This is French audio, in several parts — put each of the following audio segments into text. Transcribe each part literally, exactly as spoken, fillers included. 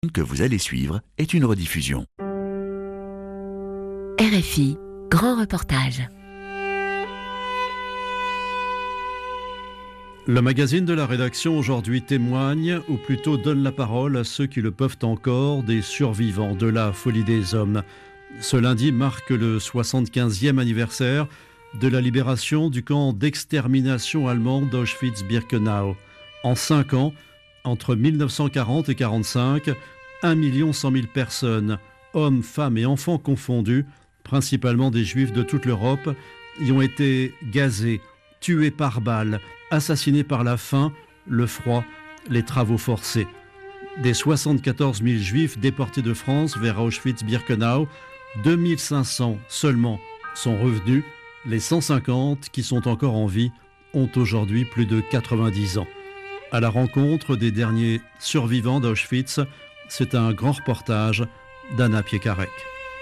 que vous allez suivre est une rediffusion. R F I, grand reportage. Le magazine de la rédaction aujourd'hui témoigne, ou plutôt donne la parole à ceux qui le peuvent encore, des survivants de la folie des hommes. Ce lundi marque le soixante-quinzième anniversaire de la libération du camp d'extermination allemand d'Auschwitz-Birkenau. En cinq ans, entre mille neuf cent quarante et quarante-cinq, un million cent mille personnes, hommes, femmes et enfants confondus, principalement des juifs de toute l'Europe, y ont été gazés, tués par balles, assassinés par la faim, le froid, les travaux forcés. Des soixante-quatorze mille juifs déportés de France vers Auschwitz-Birkenau, deux mille cinq cents seulement sont revenus. Les cent cinquante qui sont encore en vie ont aujourd'hui plus de quatre-vingt-dix ans. À la rencontre des derniers survivants d'Auschwitz, c'est un grand reportage d'Anna Piekarek.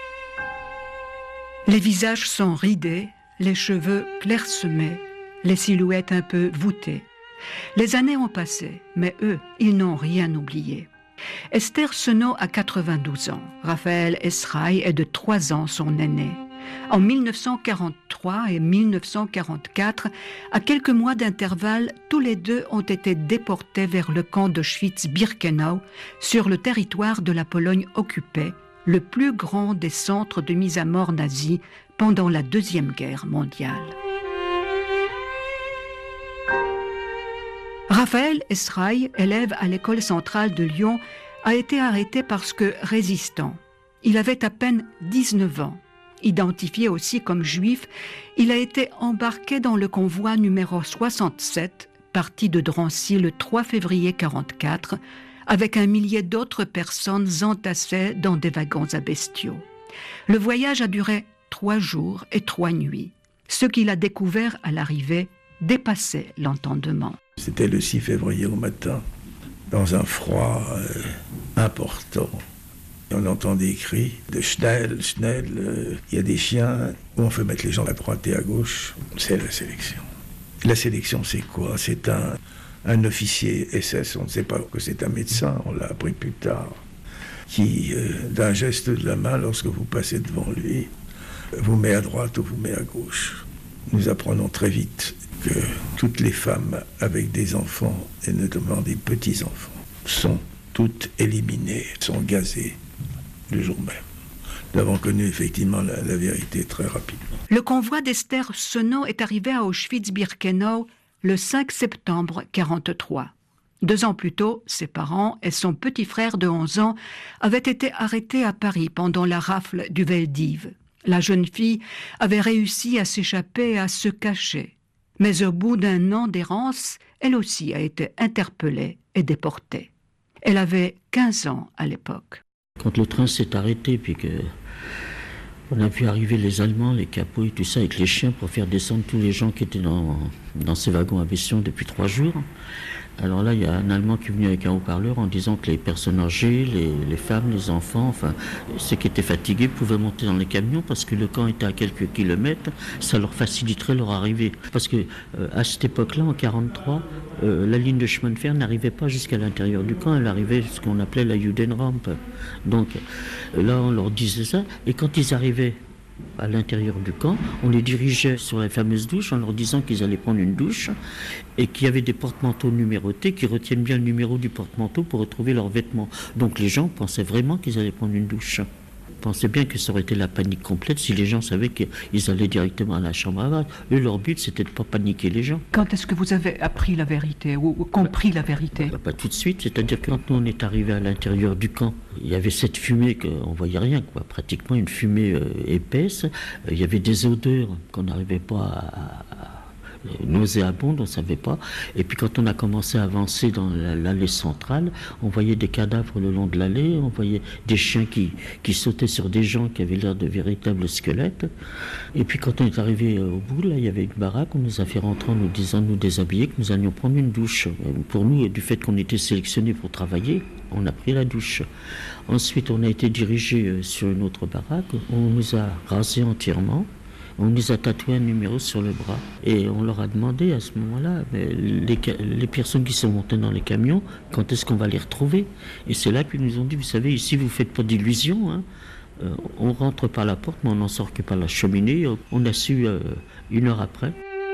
Les visages sont ridés, les cheveux clairsemés, les silhouettes un peu voûtées. Les années ont passé, mais eux, ils n'ont rien oublié. Esther Senot a quatre-vingt-douze ans. Raphaël Esraï est de trois ans son aîné. En mille neuf cent quarante-trois et mille neuf cent quarante-quatre, à quelques mois d'intervalle, tous les deux ont été déportés vers le camp d'Auschwitz-Birkenau, sur le territoire de la Pologne occupée, le plus grand des centres de mise à mort nazis pendant la Deuxième Guerre mondiale. Raphaël Esraï, élève à l'école centrale de Lyon, a été arrêté parce que résistant. Il avait à peine dix-neuf ans. Identifié aussi comme juif, il a été embarqué dans le convoi numéro soixante-sept, parti de Drancy le trois février quarante-quatre, avec un millier d'autres personnes entassées dans des wagons à bestiaux. Le voyage a duré trois jours et trois nuits. Ce qu'il a découvert à l'arrivée dépassait l'entendement. C'était le six février au matin, dans un froid euh, important. On entend des cris de Schnell, Schnell, euh, il y a des chiens, où on fait mettre les gens à droite et à gauche. C'est la sélection. La sélection, c'est quoi? C'est un, un officier S S, on ne sait pas que c'est un médecin, on l'a appris plus tard, qui, euh, d'un geste de la main, lorsque vous passez devant lui, vous met à droite ou vous met à gauche. Nous apprenons très vite que toutes les femmes avec des enfants, et notamment des petits-enfants, sont toutes éliminées, sont gazées le jour même. Nous avons connu effectivement la, la vérité très rapidement. Le convoi d'Esther Senot est arrivé à Auschwitz-Birkenau le cinq septembre mille neuf cent quarante-trois. Deux ans plus tôt, ses parents et son petit frère de onze ans avaient été arrêtés à Paris pendant la rafle du Veldiv. La jeune fille avait réussi à s'échapper et à se cacher. Mais au bout d'un an d'errance, elle aussi a été interpellée et déportée. Elle avait quinze ans à l'époque. Quand le train s'est arrêté, puis que on a vu arriver les Allemands, les capots et tout ça, avec les chiens pour faire descendre tous les gens qui étaient dans, dans ces wagons à bestiaux depuis trois jours. Alors là, il y a un Allemand qui est venu avec un haut-parleur en disant que les personnes âgées, les, les femmes, les enfants, enfin, ceux qui étaient fatigués pouvaient monter dans les camions parce que le camp était à quelques kilomètres, ça leur faciliterait leur arrivée. Parce que euh, à cette époque-là, en quarante-trois, euh, la ligne de chemin de fer n'arrivait pas jusqu'à l'intérieur du camp, elle arrivait ce qu'on appelait la Judenrampe. Donc euh, là, on leur disait ça, et quand ils arrivaient à l'intérieur du camp, on les dirigeait sur la fameuse douche en leur disant qu'ils allaient prendre une douche et qu'il y avait des porte-manteaux numérotés qui retiennent bien le numéro du porte-manteau pour retrouver leurs vêtements. Donc les gens pensaient vraiment qu'ils allaient prendre une douche. Ils pensaient bien que ça aurait été la panique complète si les gens savaient qu'ils allaient directement à la chambre à gaz. Eux, leur but, c'était de ne pas paniquer les gens. Quand est-ce que vous avez appris la vérité ou compris la vérité? Pas, pas tout de suite, c'est-à-dire que quand nous on est arrivé à l'intérieur du camp, il y avait cette fumée qu'on ne voyait rien, quoi. Pratiquement une fumée euh, épaisse. Il y avait des odeurs qu'on n'arrivait pas à... à nauséabonde, on ne savait pas. Et puis quand on a commencé à avancer dans l'allée centrale, on voyait des cadavres le long de l'allée, on voyait des chiens qui, qui sautaient sur des gens qui avaient l'air de véritables squelettes. Et puis quand on est arrivé au bout, là, il y avait une baraque, on nous a fait rentrer en nous disant de nous déshabiller, que nous allions prendre une douche. Pour nous, et du fait qu'on était sélectionnés pour travailler, on a pris la douche. Ensuite, on a été dirigé sur une autre baraque, on nous a rasé entièrement. On nous a tatoué un numéro sur le bras. Et on leur a demandé à ce moment-là, mais les, les personnes qui sont montées dans les camions, quand est-ce qu'on va les retrouver? Et c'est là qu'ils nous ont dit, vous savez, ici vous ne faites pas d'illusions, hein. euh, on rentre par la porte, mais on n'en sort que par la cheminée. On a su euh, une heure après.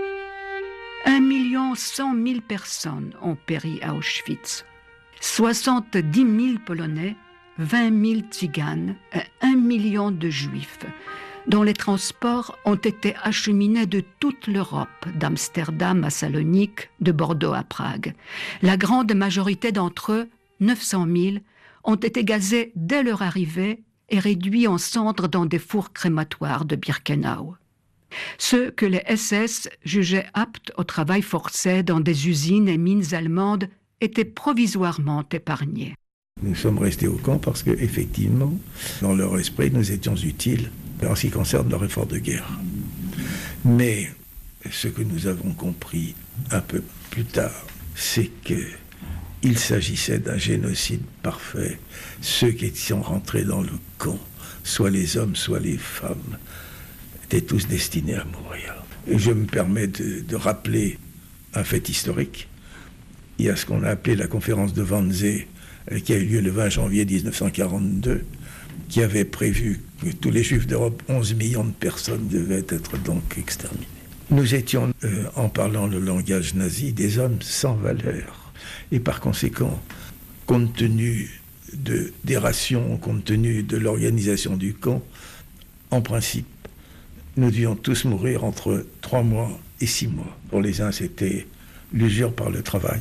Un million cent mille personnes ont péri à Auschwitz. soixante-dix mille Polonais, vingt mille Tziganes et un million de Juifs, dont les transports ont été acheminés de toute l'Europe, d'Amsterdam à Salonique, de Bordeaux à Prague. La grande majorité d'entre eux, neuf cent mille, ont été gazés dès leur arrivée et réduits en cendres dans des fours crématoires de Birkenau. Ceux que les S S jugeaient aptes au travail forcé dans des usines et mines allemandes étaient provisoirement épargnés. Nous sommes restés au camp parce qu'effectivement, dans leur esprit, nous étions utiles en ce qui concerne leur effort de guerre. Mais ce que nous avons compris un peu plus tard, c'est qu'il s'agissait d'un génocide parfait. Ceux qui sont rentrés dans le camp, soit les hommes, soit les femmes, étaient tous destinés à mourir. Et je me permets de, de rappeler un fait historique. Il y a ce qu'on a appelé la conférence de Wannsee, qui a eu lieu le vingt janvier mille neuf cent quarante-deux, qui avait prévu que tous les Juifs d'Europe, onze millions de personnes, devaient être donc exterminés. Nous étions, euh, en parlant le langage nazi, des hommes sans valeur. Et par conséquent, compte tenu de, des rations, compte tenu de l'organisation du camp, en principe, nous devions tous mourir entre trois mois et six mois. Pour les uns, c'était l'usure par le travail.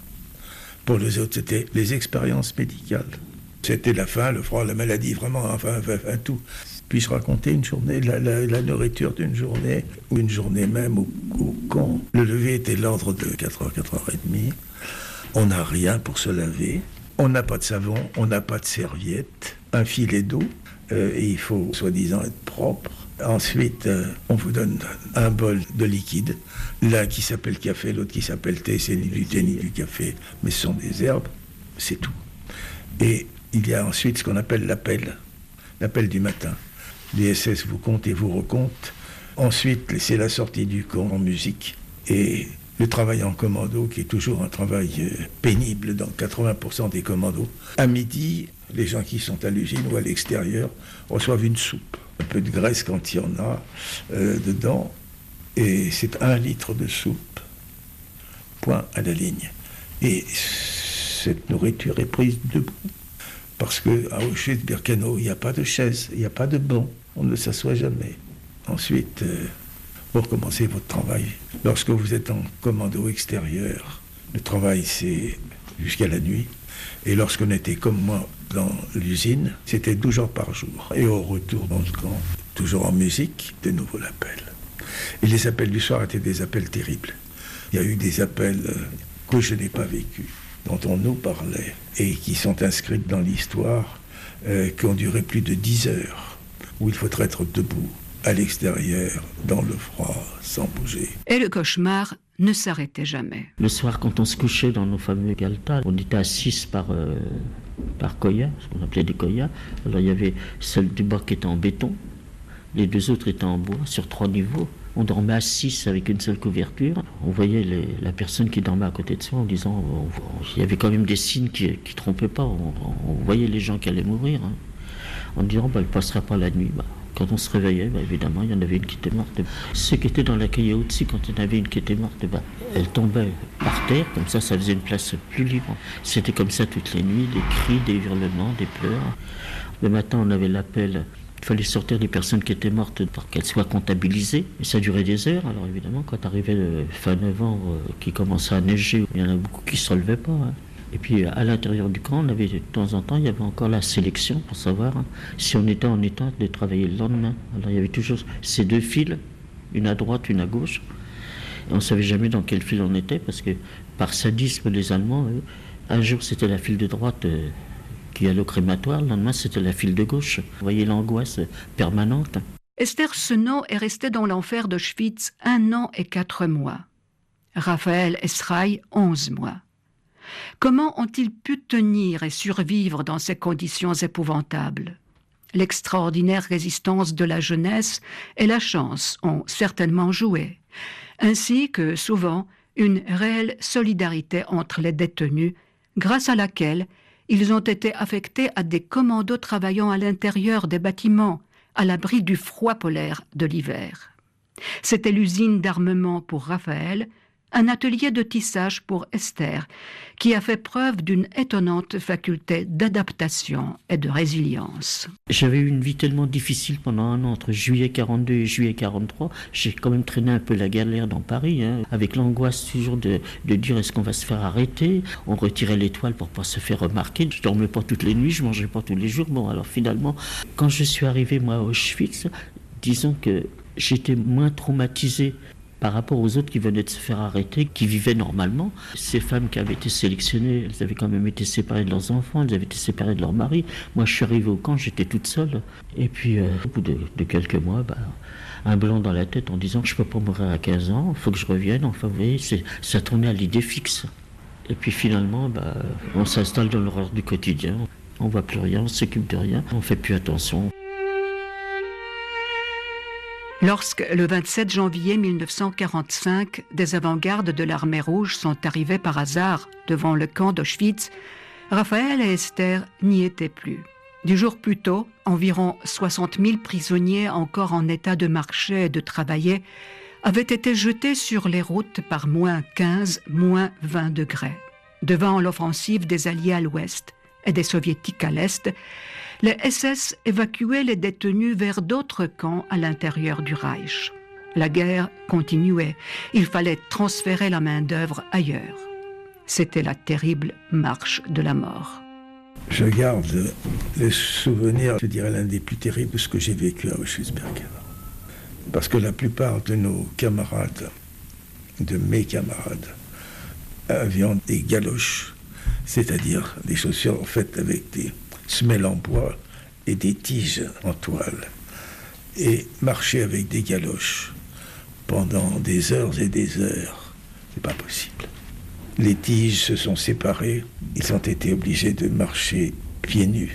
Pour les autres, c'était les expériences médicales. C'était la faim, le froid, la maladie, vraiment, enfin, enfin, enfin tout. Puis-je raconter une journée, la, la, la nourriture d'une journée, ou une journée même au, au camp. Le lever était l'ordre de quatre heures, quatre heures trente. On n'a rien pour se laver. On n'a pas de savon, on n'a pas de serviette, un filet d'eau, euh, et il faut, soi-disant, être propre. Ensuite, euh, on vous donne un bol de liquide, l'un qui s'appelle café, l'autre qui s'appelle thé, c'est ni du thé ni du café, mais ce sont des herbes, c'est tout. Et il y a ensuite ce qu'on appelle l'appel, l'appel du matin. Les S S vous comptent et vous recomptent. Ensuite, c'est la sortie du camp en musique et le travail en commando, qui est toujours un travail euh, pénible dans quatre-vingts pour cent des commandos. À midi, les gens qui sont à l'usine ou à l'extérieur reçoivent une soupe. Un peu de graisse quand il y en a euh, dedans, et c'est un litre de soupe, point à la ligne. Et cette nourriture est prise debout, parce qu'à Auschwitz-Birkenau, il n'y a pas de chaise, il n'y a pas de banc, on ne s'assoit jamais. Ensuite, euh, vous recommencez votre travail. Lorsque vous êtes en commando extérieur, le travail c'est jusqu'à la nuit, et lorsqu'on était comme moi dans l'usine, c'était douze heures par jour. Et au retour dans le camp, toujours en musique, de nouveau l'appel. Et les appels du soir étaient des appels terribles. Il y a eu des appels euh, que je n'ai pas vécus, dont on nous parlait, et qui sont inscrits dans l'histoire, euh, qui ont duré plus de dix heures, où il faut être debout, à l'extérieur, dans le froid, sans bouger. Et le cauchemar ne s'arrêtait jamais. Le soir, quand on se couchait dans nos fameux galtas, on était à six par, euh, par koya, ce qu'on appelait des koyas. Alors il y avait celle du bas qui était en béton, les deux autres étaient en bois, sur trois niveaux. On dormait à six avec une seule couverture. On voyait les, la personne qui dormait à côté de soi en disant... On, on, il y avait quand même des signes qui ne trompaient pas. On, on voyait les gens qui allaient mourir. Hein, en disant, bah, elle ne passera pas la nuit. Bah, quand on se réveillait, bah, évidemment, il y en avait une qui était morte. Ceux qui étaient dans la cahier au-dessus, quand il y en avait une qui était morte, bah, elle tombait par terre. Comme ça, ça faisait une place plus libre. C'était comme ça toutes les nuits, des cris, des hurlements, des pleurs. Le matin, on avait l'appel... Il fallait sortir des personnes qui étaient mortes pour qu'elles soient comptabilisées. Et ça durait des heures. Alors évidemment, quand arrivait le fin novembre, euh, qui commençait à neiger, il y en a beaucoup qui ne se relevaient pas. Hein. Et puis à l'intérieur du camp, on avait, de temps en temps, il y avait encore la sélection pour savoir hein, si on était en état de travailler le lendemain. Alors il y avait toujours ces deux files, une à droite, une à gauche. Et on ne savait jamais dans quelle file on était, parce que par sadisme, les Allemands, eux, un jour c'était la file de droite, euh, qui allait au crématoire, le lendemain c'était la file de gauche. Vous voyez l'angoisse permanente. Esther Senault est restée dans l'enfer d'Auschwitz un an et quatre mois. Raphaël Esraï, onze mois. Comment ont-ils pu tenir et survivre dans ces conditions épouvantables? L'extraordinaire résistance de la jeunesse et la chance ont certainement joué, ainsi que souvent une réelle solidarité entre les détenus, grâce à laquelle ils ont été affectés à des commandos travaillant à l'intérieur des bâtiments, à l'abri du froid polaire de l'hiver. C'était l'usine d'armement pour Raphaël, un atelier de tissage pour Esther, qui a fait preuve d'une étonnante faculté d'adaptation et de résilience. J'avais eu une vie tellement difficile pendant un an, entre juillet quarante-deux et juillet quarante-trois. J'ai quand même traîné un peu la galère dans Paris, hein, avec l'angoisse toujours de, de dire est-ce qu'on va se faire arrêter. On retirait l'étoile pour ne pas se faire remarquer. Je ne dormais pas toutes les nuits, je ne mangeais pas tous les jours. Bon, alors finalement, quand je suis arrivé moi à Auschwitz, disons que j'étais moins traumatisé par rapport aux autres qui venaient de se faire arrêter, qui vivaient normalement. Ces femmes qui avaient été sélectionnées, elles avaient quand même été séparées de leurs enfants, elles avaient été séparées de leur mari. Moi, je suis arrivé au camp, j'étais toute seule. Et puis, euh, au bout de, de quelques mois, bah, un blanc dans la tête en disant que je ne peux pas mourir à quinze ans, il faut que je revienne. Enfin, vous voyez, c'est, ça tournait à l'idée fixe. Et puis finalement, bah, on s'installe dans l'horreur du quotidien. On ne voit plus rien, on ne s'occupe de rien, on ne fait plus attention. Lorsque, le vingt-sept janvier mille neuf cent quarante-cinq, des avant-gardes de l'armée rouge sont arrivés par hasard devant le camp d'Auschwitz, Raphaël et Esther n'y étaient plus. Du jour plus tôt, environ soixante mille prisonniers encore en état de marcher et de travailler avaient été jetés sur les routes par moins quinze, moins vingt degrés. Devant l'offensive des Alliés à l'ouest et des Soviétiques à l'est, les S S évacuaient les détenus vers d'autres camps à l'intérieur du Reich. La guerre continuait. Il fallait transférer la main-d'œuvre ailleurs. C'était la terrible marche de la mort. Je garde les souvenirs, je dirais, l'un des plus terribles de ce que j'ai vécu à Auschwitz-Birkenau. Parce que la plupart de nos camarades, de mes camarades, avaient des galoches, c'est-à-dire des chaussures faites avec des semelles en bois et des tiges en toile, et marcher avec des galoches pendant des heures et des heures, c'est pas possible. Les tiges se sont séparées, ils ont été obligés de marcher pieds nus.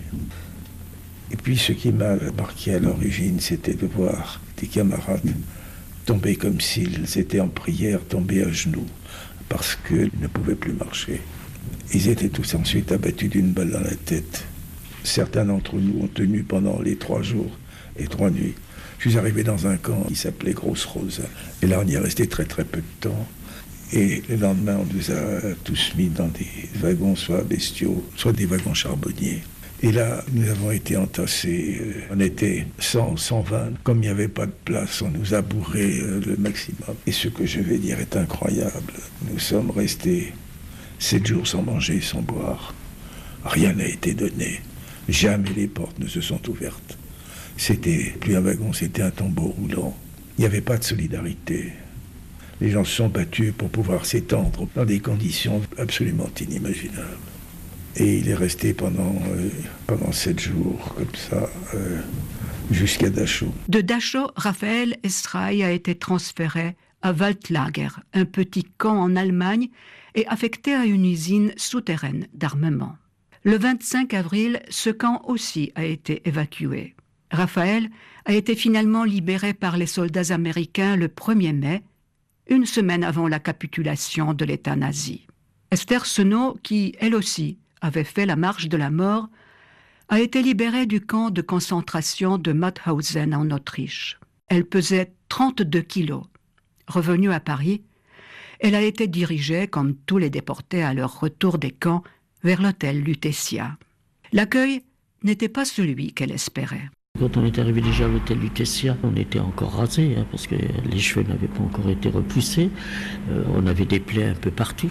Et puis ce qui m'a marqué à l'origine, c'était de voir des camarades tomber comme s'ils étaient en prière, tomber à genoux, parce qu'ils ne pouvaient plus marcher. Ils étaient tous ensuite abattus d'une balle dans la tête. Certains d'entre nous ont tenu pendant les trois jours et trois nuits. Je suis arrivé dans un camp qui s'appelait Grosse Rose. Et là, on y est resté très très peu de temps. Et le lendemain, on nous a tous mis dans des wagons, soit bestiaux, soit des wagons charbonniers. Et là, nous avons été entassés. On était cent, cent vingt. Comme il n'y avait pas de place, on nous a bourré le maximum. Et ce que je vais dire est incroyable. Nous sommes restés sept jours sans manger, sans boire. Rien n'a été donné. Jamais les portes ne se sont ouvertes. C'était plus un wagon, c'était un tombeau roulant. Il n'y avait pas de solidarité. Les gens se sont battus pour pouvoir s'étendre dans des conditions absolument inimaginables. Et il est resté pendant, euh, pendant sept jours, comme ça, euh, jusqu'à Dachau. De Dachau, Raphaël Estray a été transféré à Waldlager, un petit camp en Allemagne, et affecté à une usine souterraine d'armement. Le vingt-cinq avril, ce camp aussi a été évacué. Raphaël a été finalement libéré par les soldats américains le premier mai, une semaine avant la capitulation de l'État nazi. Esther Senault, qui, elle aussi, avait fait la marche de la mort, a été libérée du camp de concentration de Mauthausen en Autriche. Elle pesait trente-deux kilos. Revenue à Paris, elle a été dirigée, comme tous les déportés à leur retour des camps, vers l'hôtel Lutetia. L'accueil n'était pas celui qu'elle espérait. Quand on est arrivé déjà à l'hôtel Lutetia, on était encore rasé, hein, parce que les cheveux n'avaient pas encore été repoussés. Euh, on avait des plaies un peu partout.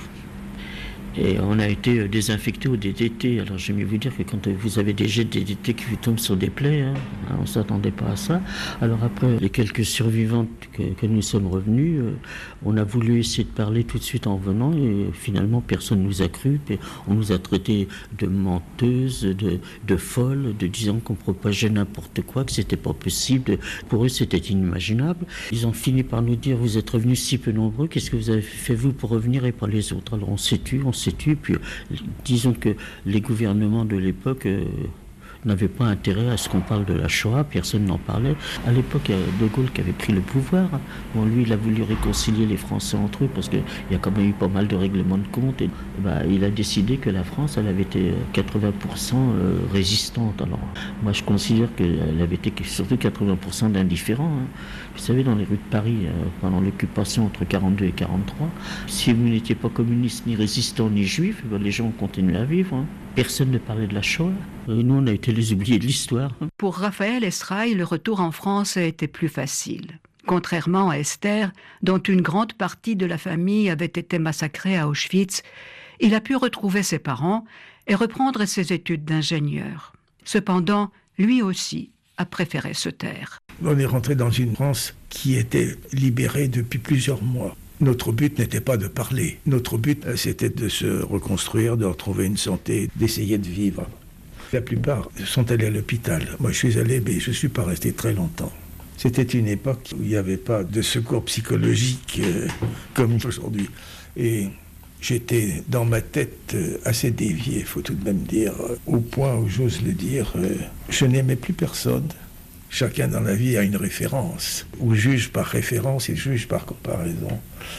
Et on a été désinfecté au D D T. Alors j'aime mieux vous dire que quand vous avez des jets de D D T qui vous tombent sur des plaies, hein, on ne s'attendait pas à ça. Alors après, les quelques survivantes que, que nous sommes revenus, euh, on a voulu essayer de parler tout de suite en venant et finalement personne ne nous a cru. On nous a traités de menteuses, de, de folles, de disant qu'on propageait n'importe quoi, que c'était pas possible. Pour eux, c'était inimaginable. Ils ont fini par nous dire, vous êtes revenus si peu nombreux, qu'est-ce que vous avez fait vous pour revenir et pas les autres? Alors on s'est tu, on s'est tu, puis disons que les gouvernements de l'époque euh, On n'avait pas intérêt à ce qu'on parle de la Shoah, personne n'en parlait. À l'époque, il y a De Gaulle qui avait pris le pouvoir. Bon, lui, il a voulu réconcilier les Français entre eux parce qu'il y a quand même eu pas mal de règlements de compte. Et, bah, il a décidé que la France, elle avait été quatre-vingts pour cent résistante. Alors, moi, je considère qu'elle avait été surtout quatre-vingts pour cent d'indifférents. Hein. Vous savez, dans les rues de Paris, pendant l'occupation entre quarante-deux et quarante-trois, si vous n'étiez pas communiste, ni résistant, ni juif, bah, les gens continuaient à vivre. Hein. Personne ne parlait de la Shoah. Et nous, on a été les oubliés de l'histoire. Pour Raphaël Esraï, le retour en France a été plus facile. Contrairement à Esther, dont une grande partie de la famille avait été massacrée à Auschwitz, il a pu retrouver ses parents et reprendre ses études d'ingénieur. Cependant, lui aussi a préféré se taire. On est rentré dans une France qui était libérée depuis plusieurs mois. Notre but n'était pas de parler. Notre but, c'était de se reconstruire, de retrouver une santé, d'essayer de vivre. La plupart sont allés à l'hôpital. Moi, je suis allé, mais je ne suis pas resté très longtemps. C'était une époque où il n'y avait pas de secours psychologique euh, comme aujourd'hui. Et j'étais dans ma tête assez dévié, il faut tout de même dire, au point où j'ose le dire, euh, je n'aimais plus personne. Chacun dans la vie a une référence, ou juge par référence et juge par comparaison.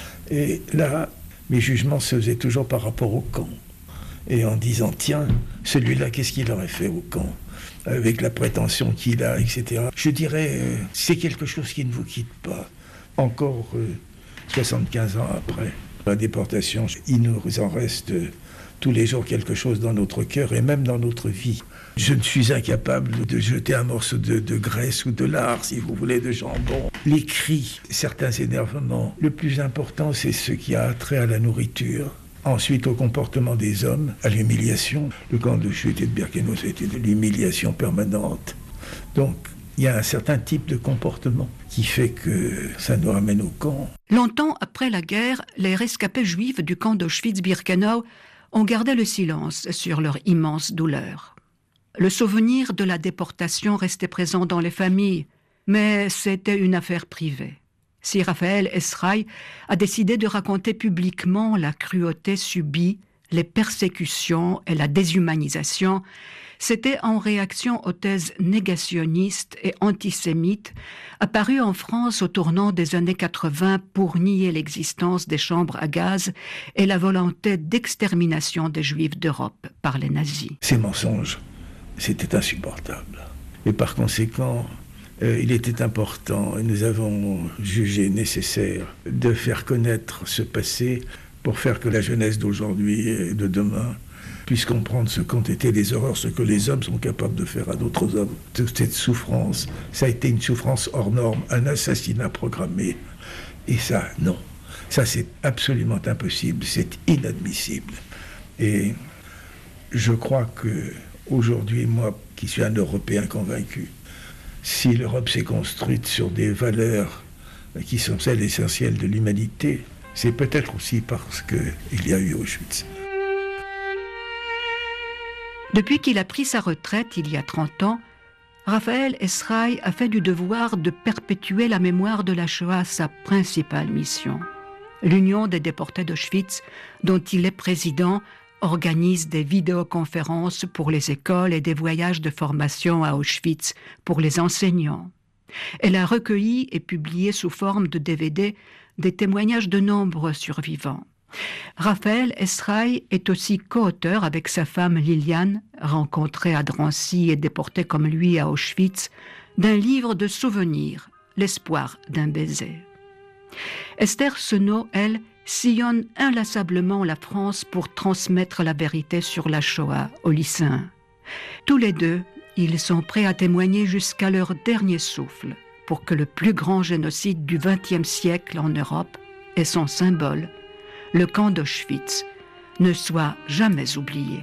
Et là, mes jugements se faisaient toujours par rapport au camp. Et en disant, tiens, celui-là, qu'est-ce qu'il aurait fait au camp ? Avec la prétention qu'il a, et cetera. Je dirais, euh, c'est quelque chose qui ne vous quitte pas. Encore euh, soixante-quinze ans après la déportation, il nous en reste euh, tous les jours quelque chose dans notre cœur et même dans notre vie. Je ne suis incapable de jeter un morceau de, de graisse ou de lard, si vous voulez, de jambon. Les cris, certains énervements. Le plus important, c'est ce qui a trait à la nourriture. Ensuite, au comportement des hommes, à l'humiliation. Le camp de chute et de Birkenau, c'était de l'humiliation permanente. Donc, il y a un certain type de comportement qui fait que ça nous ramène au camp. Longtemps après la guerre, les rescapés juifs du camp d'Auschwitz-Birkenau ont gardé le silence sur leur immense douleur. Le souvenir de la déportation restait présent dans les familles, mais c'était une affaire privée. Si Raphaël Esraï a décidé de raconter publiquement la cruauté subie, les persécutions et la déshumanisation, c'était en réaction aux thèses négationnistes et antisémites apparues en France au tournant des années quatre-vingts pour nier l'existence des chambres à gaz et la volonté d'extermination des Juifs d'Europe par les nazis. Ces mensonges, c'était insupportable. Et par conséquent, euh, il était important, et nous avons jugé nécessaire de faire connaître ce passé pour faire que la jeunesse d'aujourd'hui et de demain puisse comprendre ce qu'ont été les horreurs, ce que les hommes sont capables de faire à d'autres hommes. Toute cette souffrance, ça a été une souffrance hors norme, un assassinat programmé. Et ça, non. Ça, c'est absolument impossible, c'est inadmissible. Et je crois que aujourd'hui, moi, qui suis un Européen convaincu, si l'Europe s'est construite sur des valeurs qui sont celles essentielles de l'humanité, c'est peut-être aussi parce qu'il y a eu Auschwitz. Depuis qu'il a pris sa retraite il y a trente ans, Raphaël Esraï a fait du devoir de perpétuer la mémoire de la Shoah sa principale mission. L'Union des déportés d'Auschwitz, dont il est président, organise des vidéoconférences pour les écoles et des voyages de formation à Auschwitz pour les enseignants. Elle a recueilli et publié sous forme de D V D des témoignages de nombreux survivants. Raphaël Esraï est aussi co-auteur avec sa femme Liliane, rencontrée à Drancy et déportée comme lui à Auschwitz, d'un livre de souvenirs, L'espoir d'un baiser. Esther Senot, elle, sillonne inlassablement la France pour transmettre la vérité sur la Shoah aux lycéens. Tous les deux, ils sont prêts à témoigner jusqu'à leur dernier souffle pour que le plus grand génocide du vingtième siècle en Europe et son symbole, le camp d'Auschwitz, ne soit jamais oublié.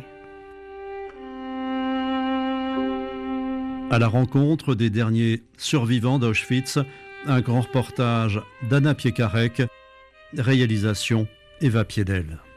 À la rencontre des derniers survivants d'Auschwitz, un grand reportage d'Anna Piekarek, réalisation Eva Piedel.